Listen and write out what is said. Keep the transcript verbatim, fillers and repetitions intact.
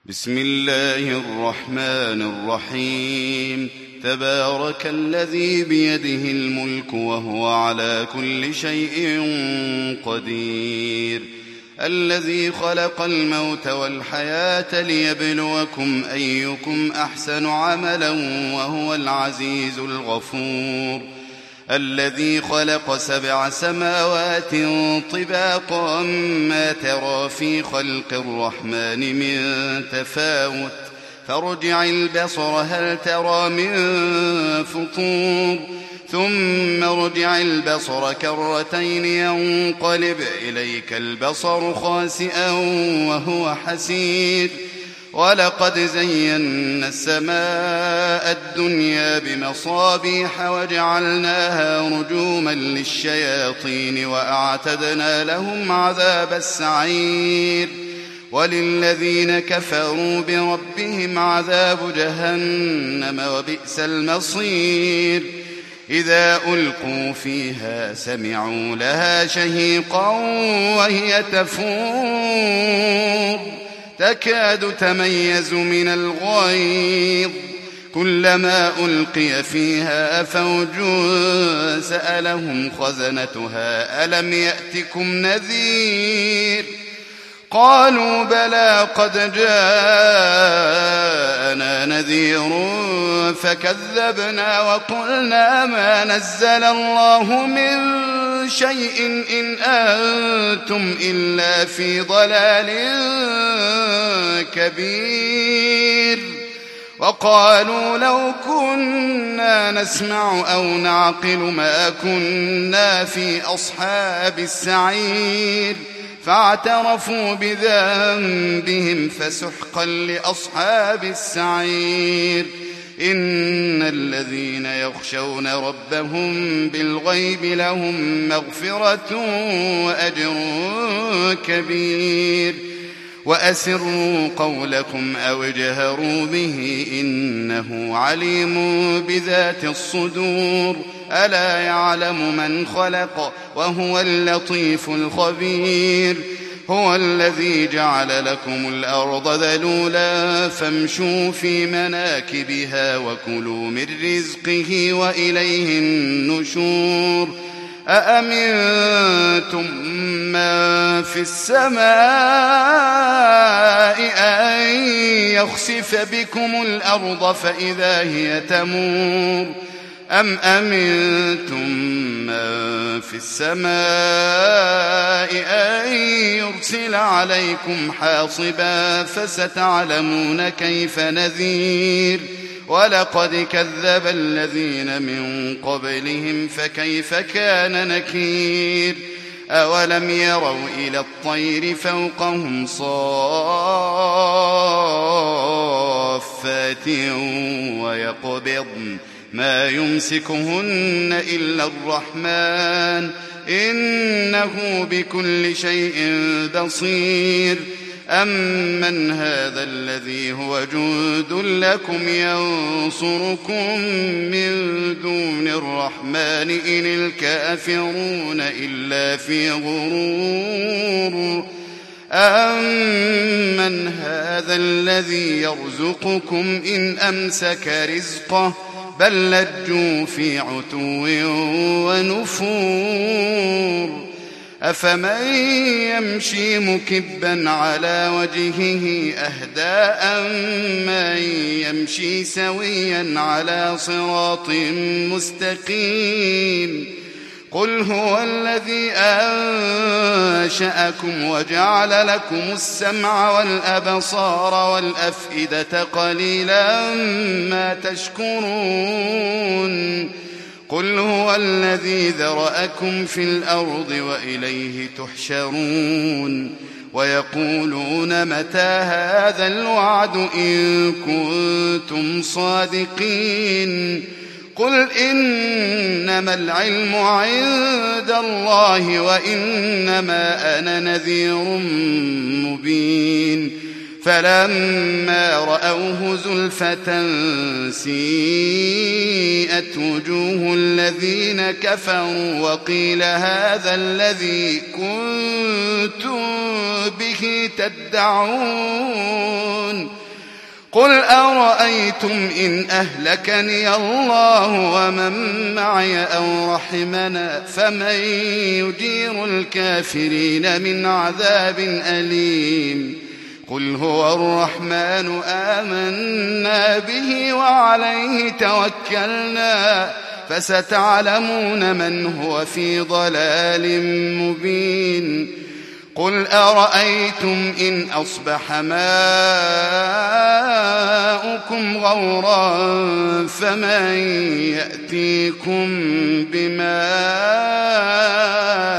بسم الله الرحمن الرحيم. تبارك الذي بيده الملك وهو على كل شيء قدير، الذي خلق الموت والحياة ليبلوكم أيكم أحسن عملا وهو العزيز الغفور، الذي خلق سبع سماوات طباقا ما ترى في خلق الرحمن من تفاوت فارجع البصر هل ترى من فطور ثم ارجع البصر كرتين ينقلب إليك البصر خاسئا وهو حسير، ولقد زينا السماء الدنيا بمصابيح وجعلناها رجوما للشياطين وأعتدنا لهم عذاب السعير، وللذين كفروا بربهم عذاب جهنم وبئس المصير. إذا ألقوا فيها سمعوا لها شهيقا وهي تفور تكاد تميز من الغيظ، كلما ألقي فيها فوج سألهم خزنتها ألم يأتكم نذير، قالوا بلى قد جاءنا نذير فكذبنا وقلنا ما نزل الله من شيء إن أنتم إلا في ضلال كبير، وقالوا لو كنا نسمع أو نعقل ما كنا في أصحاب السعير، فاعترفوا بذنبهم فسحقا لأصحاب السعير. إن الذين يخشون ربهم بالغيب لهم مغفرة وأجر كبير، وأسروا قولكم أو اجهروا به إنه عليم بذات الصدور، ألا يعلم من خلق وهو اللطيف الخبير. هو الذي جعل لكم الأرض ذلولا فامشوا في مناكبها وكلوا من رزقه وإليه النشور. أأمنتم من في السماء أن يخسف بكم الأرض فإذا هي تمور، أم أمنتم من في السماء أن يرسل عليكم حاصبا فستعلمون كيف نذير. ولقد كذب الذين من قبلهم فكيف كان نكير. أولم يروا إلى الطير فوقهم صافات ويقبضن ما يمسكهن إلا الرحمن إنه بكل شيء بصير. أمن هذا الذي هو جند لكم ينصركم من دون الرحمن إن الكافرون إلا في غرور. أمن هذا الذي يرزقكم إن أمسك رزقه بل لجوا في عتو ونفور. أفمن يمشي مكبا على وجهه أهدى أمن يمشي سويا على صراط مستقيم. قل هو الذي أنشأكم وجعل لكم السمع والأبصار والأفئدة قليلا ما تشكرون. قل هو الذي ذرأكم في الأرض وإليه تحشرون. ويقولون متى هذا الوعد إن كنتم صادقين. قل إنما العلم عند الله وإنما أنا نذير مبين. فلما رأوه زلفة سيئت وجوه الذين كفروا وقيل هذا الذي كنتم به تدعون قل أرأيتم إن أهلكني الله ومن معي أو رحمنا فمن يجير الكافرين من عذاب أليم قل هو الرحمن آمنا به وعليه توكلنا فستعلمون من هو في ضلال مبين قل أرأيتم إن أصبح ماؤكم غورا فمن يأتيكم بماء